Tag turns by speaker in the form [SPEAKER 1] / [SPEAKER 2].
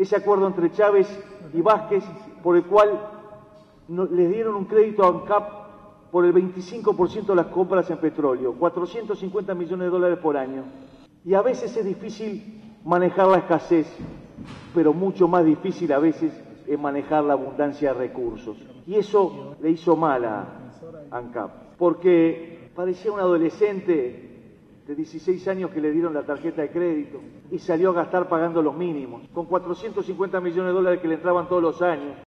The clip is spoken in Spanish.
[SPEAKER 1] ese acuerdo entre Chávez y Vázquez, por el cual les dieron un crédito a ANCAP por el 25% de las compras en petróleo, 450 millones de dólares por año. Y a veces es difícil manejar la escasez, pero mucho más difícil a veces es manejar la abundancia de recursos. Y eso le hizo mal a ANCAP, porque parecía un adolescente de 16 años que le dieron la tarjeta de crédito y salió a gastar pagando los mínimos, con 450 millones de dólares que le entraban todos los años.